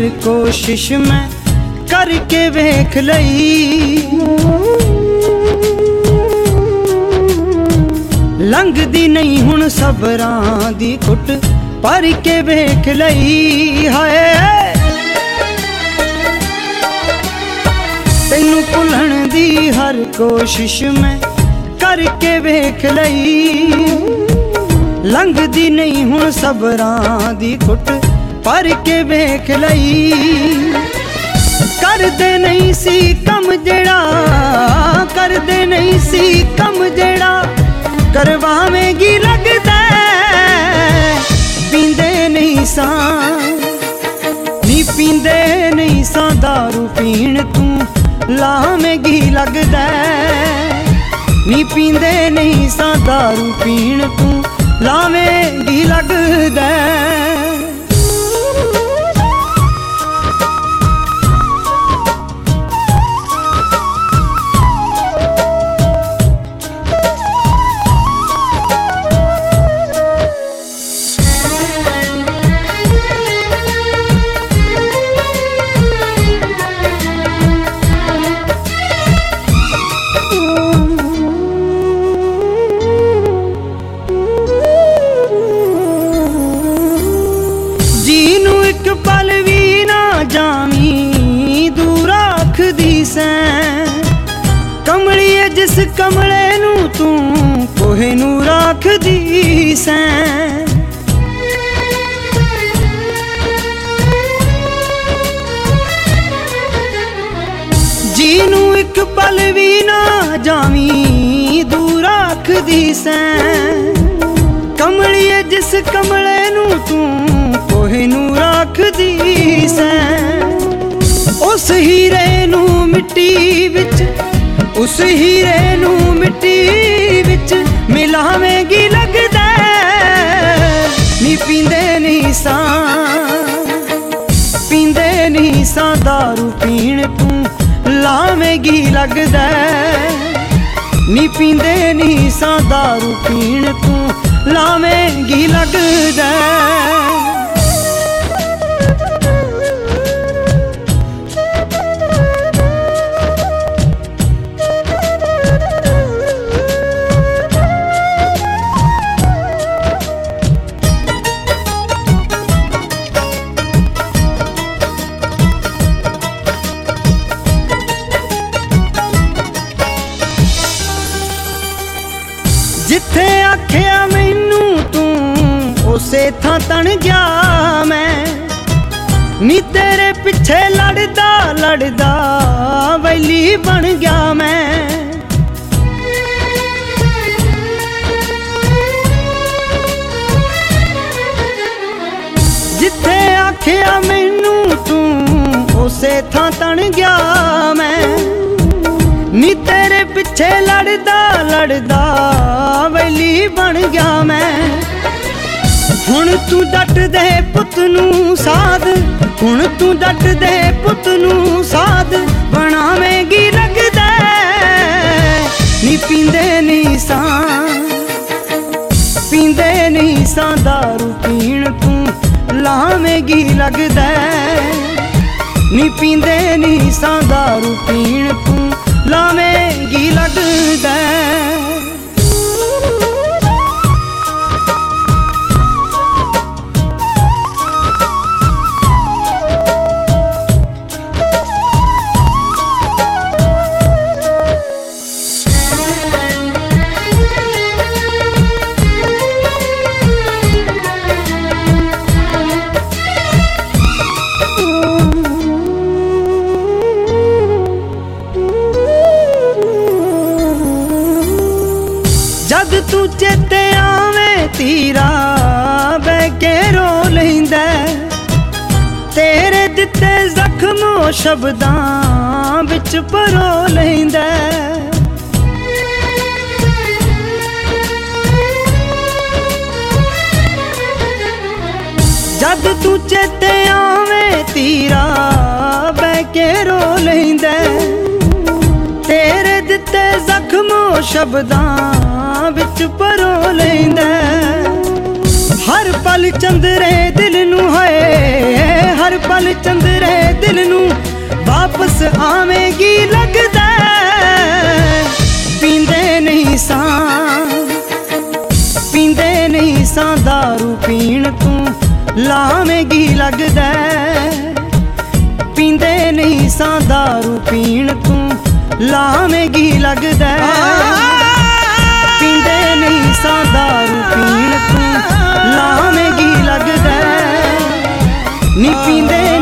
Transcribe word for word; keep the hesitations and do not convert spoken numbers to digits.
हर कोशिश मैं करके वेख लई, लंघदी नहीं हुण सबरां दी घुट भर के वेख लई। हाय तैनू भुलण दी हर कोशिश मैं करके वेख लई, लंघदी नहीं हुण सबरां दी घुट भर के वेख लई। करदे नहीं सी कम जेड़ा, करदे नहीं सी कम जेड़ा करवावेंगी लगदा, पींदे नहीं सा नी पींदे नहीं सा दारू पीण तू लावेंगी लगदा, नी पींदे नहीं सा दारू पीण तू लावेंगी लगदा। पल भी ना जामी दूर आखदी सैं, कमलिए जिस कमले नू तू कोहे नू राखदी सैं। जीनू एक पल भी ना जामी दूर आखदी सैं, कमलिए जिस कमले नू तू कोहे नू राखदी सैं। उस हीरे नू मिट्टी विच, उस हीरे नू मिट्टी विच मिलावेंगी लगदा, नी पींदे नहीं सा पींदे नहीं सा दारू पीण तू लावेंगी लगदा, नी पींदे नहीं सा दारू पीण तू लावेंगी लगदा। जिथे आखिया मैनू तू उसे थां तन गया मैं, नी तेरे पिछे लड़दा लड़दा वैली बन गया मैं। जिथे आखिया मैनू तू उसे थां तन गया मैं, नी तेरे पिछे लड़दा लड़दा वैली बन गया मैं। हुण तू डट दे पुत नू साध, हुण तू डट दे पुत नू साध बनावेंगी लगदा, नी पींदे नहीं सा पींदे नहीं सा दारू पीण तू लावेंगी लगदा, नी पींदे नहीं सा दारू पीण तू लावेंगी लगदा। जद तू चेते आवे तीरा बह के रो लैंदा, तेरे दिते जख्मों शब्दां विच परो लैंदा। जद तू चेते आवे तीरा बह के रो लैंदा, तेरे दिते जख्मों शब्दां विच परो लैंदा। हर पल चंदरे दिल नू है, हर पल चंदरे दिल नू वापस आवेगी लगदा पींदे नहीं सा पींदे नहीं सा दारू पीण तू लावेगी लगदा पींदे नहीं सा दारू पीण तू लावेगी लगदा पींदे नहीं सा दारू पीण तू लावेगी लगदा नी पींदे